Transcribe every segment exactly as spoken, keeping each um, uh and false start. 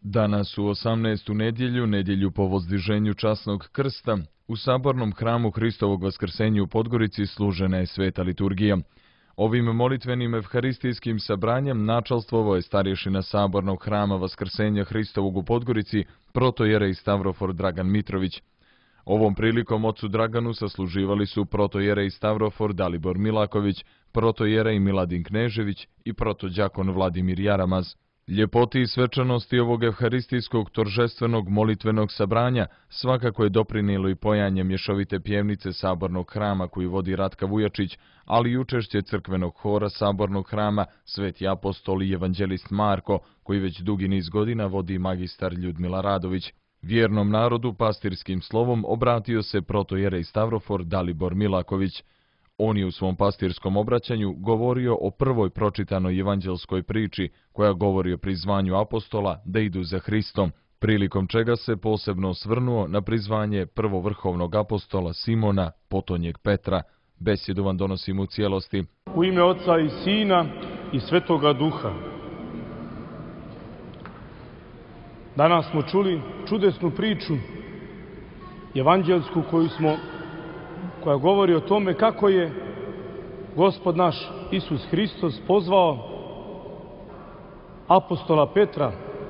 Danas u osamnaestu nedjelju, nedjelju po vozdiženju časnog krsta, u sabornom hramu Hristovog vaskrsenja u Podgorici služena je sveta liturgija. Ovim molitvenim evharistijskim sabranjem načalstvovao je starješina sabornog hrama Vaskrsenja Hristovog u Podgorici, protojerej Stavrofor Dragan Mitrović. Ovom prilikom ocu Draganu sasluživali su protojerej Stavrofor Dalibor Milaković, protojerej Miladin Knežević i protođakon Vladimir Jaramaz. Ljepoti i svečanosti ovog evharistijskog toržestvenog molitvenog sabranja svakako je doprinijelo i pojanje mješovite pjevnice sabornog hrama koju vodi Ratka Vujačić, ali i učešće crkvenog hora sabornog hrama Sveti apostol i evanđelist Marko, koji već dugi niz godina vodi magistar Ljudmila Radović. Vjernom narodu pastirskim slovom obratio se protojerej Stavrofor Dalibor Milaković. On je u svom pastirskom obraćanju govorio o prvoj pročitanoj evanđelskoj priči koja govori o prizvanju apostola da idu za Hristom, prilikom čega se posebno osvrnuo na prizvanje prvovrhovnog apostola Simona, potonjeg Petra. Besjedu vam donosim u cijelosti. U ime Oca i Sina i Svetoga Duha. Danas smo čuli čudesnu priču evanđelsku koju smo koja govori o tome kako je Gospod naš Isus Hristos pozvao apostola Petra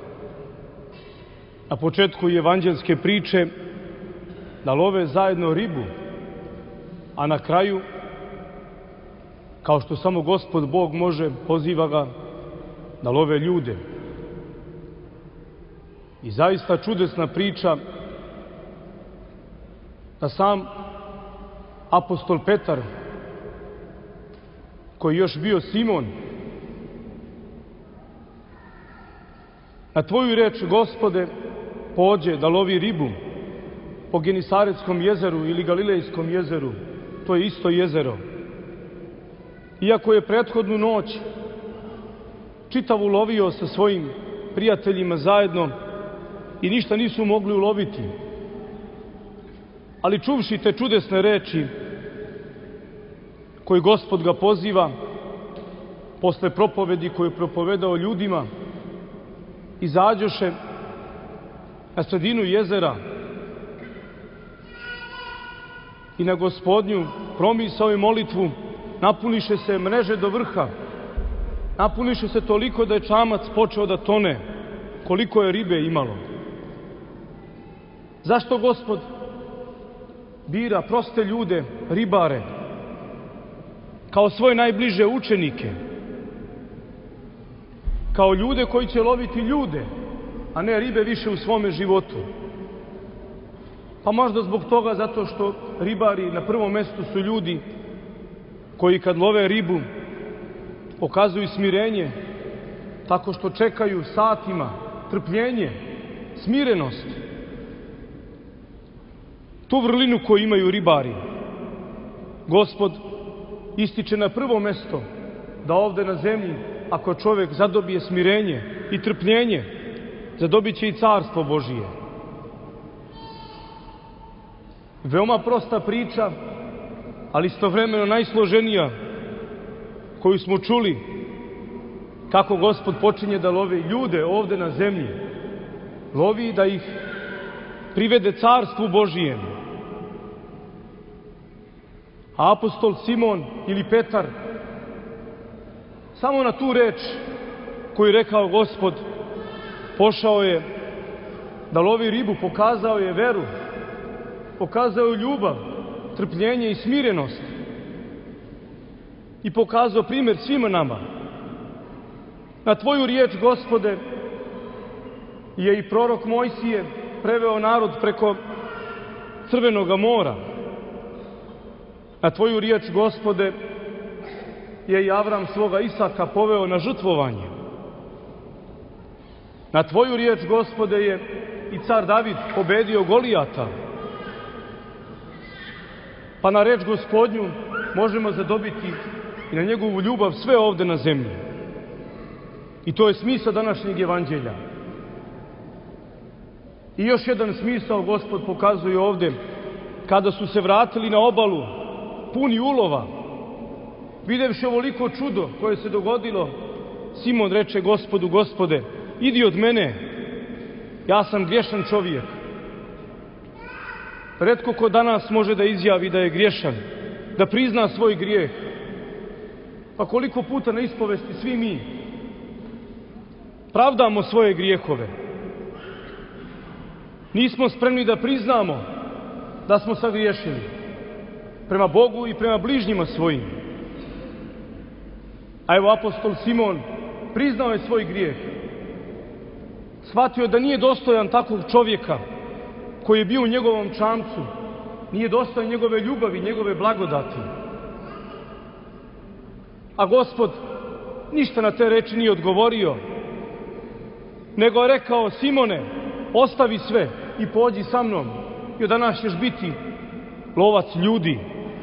na početku evanđelske priče da love zajedno ribu, a na kraju, kao što samo Gospod Bog može, poziva ga da love ljude. I zaista čudesna priča da sam apostol Petar, koji je još bio Simon, na tvoju reč, Gospode, pođe da lovi ribu po Genisaretskom jezeru ili Galilejskom jezeru. To je isto jezero. Iako je prethodnu noć čitavu lovio sa svojim prijateljima zajedno i ništa nisu mogli uloviti. Ali čuvši te čudesne reči koji Gospod ga poziva posle propovedi koju je propovedao ljudima, izađoše na sredinu jezera i na Gospodnju promisao i molitvu napuniše se mreže do vrha, napuniše se toliko da je čamac počeo da tone, koliko je ribe imalo. Zašto Gospod bira proste ljude, ribare, kao svoje najbliže učenike, kao ljude koji će loviti ljude, a ne ribe više u svome životu? Pa možda zbog toga zato što ribari na prvom mjestu su ljudi koji kad love ribu pokazuju smirenje, tako što čekaju satima, trpljenje, smirenost. Tu vrlinu koju imaju ribari, Gospod ističe na prvo mjesto da ovde na zemlji, ako čovjek zadobije smirenje i trpljenje, zadobit će i carstvo Božije. Veoma prosta priča, ali istovremeno najsloženija, koju smo čuli, kako Gospod počinje da lovi ljude ovde na zemlji. Lovi da ih privede carstvu Božijem. A apostol Simon ili Petar, samo na tu reč koju je rekao Gospod, pošao je da lovi ribu, pokazao je veru, pokazao je ljubav, trpljenje i smirenost i pokazao primjer svima nama. Na tvoju riječ, Gospode, je i prorok Mojsije preveo narod preko Crvenoga mora. Na tvoju riječ, Gospode, je i Avram svoga Isaka poveo na žrtvovanje. Na tvoju riječ, Gospode, je i car David pobedio Golijata. Pa na reč Gospodnju možemo zadobiti i na njegovu ljubav sve ovde na zemlji. I to je smisao današnjeg evanđelja. I još jedan smisao Gospod pokazuje ovde, kada su se vratili na obalu, puni ulova, videvši ovoliko čudo koje se dogodilo, Simon reče Gospodu: Gospode, idi od mene, Ja sam griješan čovjek. Retko ko danas može da izjavi da je griješan, da prizna svoj grijeh. Pa koliko puta na ispovesti svi mi pravdamo svoje grijehove. Nismo spremni da priznamo da smo sagriješili prema Bogu i prema bližnjima svojim. A evo apostol Simon priznao je svoj grijeh. Shvatio da nije dostojan takvog čovjeka koji je bio u njegovom čamcu. Nije dostojan njegove ljubavi, njegove blagodati. A Gospod ništa na te reči nije odgovorio, nego je rekao: Simone, ostavi sve i pođi sa mnom, i od danas ćeš biti lovac ljudi.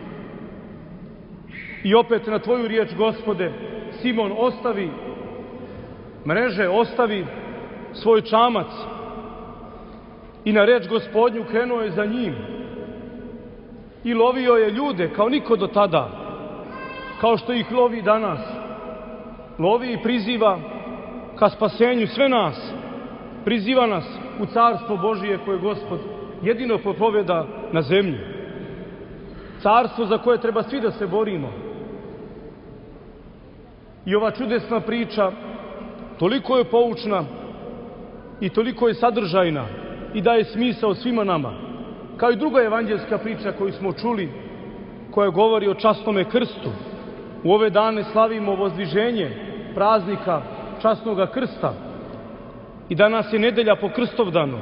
I opet na tvoju riječ, Gospode, Simon ostavi mreže, ostavi svoj čamac i na reč Gospodnju krenuo je za njim i lovio je ljude kao niko do tada, kao što ih lovi danas. Lovi i priziva ka spasenju sve nas, priziva nas u carstvo Božije koje Gospod jedino propoveda na zemlji. Carstvo za koje treba svi da se borimo. I ova čudesna priča toliko je poučna i toliko je sadržajna i daje smisao svima nama. Kao i druga evanđelska priča koju smo čuli, koja govori o časnome krstu. U ove dane slavimo vozdviženje praznika časnoga krsta i danas je nedelja po Krstovdanu.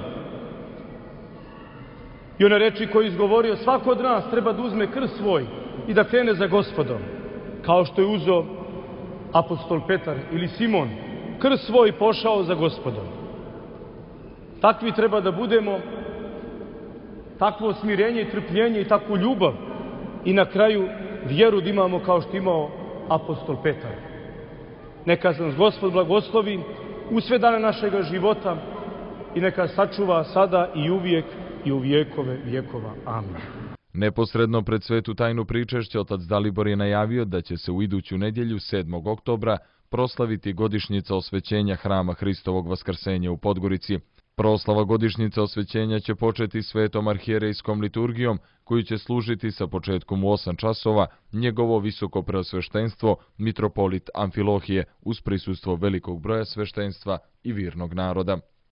I one reči koje je izgovorio: svako od nas treba da uzme krst svoj i da krene za Gospodom, kao što je uzeo apostol Petar ili Simon krst svoj pošao za Gospodom. Takvi treba da budemo, takvo smirenje i trpljenje i takvu ljubav i na kraju vjeru da imamo kao što imao apostol Petar. Neka nas Gospod blagoslovi u sve dane našega života i neka sačuva sada i uvijek i u vijekove vijekova. Amin. Neposredno pred svetu tajnu pričešća otac Dalibor je najavio da će se u iduću nedjelju sedmog oktobra proslaviti godišnjica osvećenja Hrama Hristovog Vaskrsenja u Podgorici. Proslava godišnjice osvećenja će početi svetom arhijerejskom liturgijom, koju će služiti sa početkom u osam časova njegovo visoko preosveštenstvo mitropolit Amfilohije uz prisustvo velikog broja sveštenstva i virnog naroda.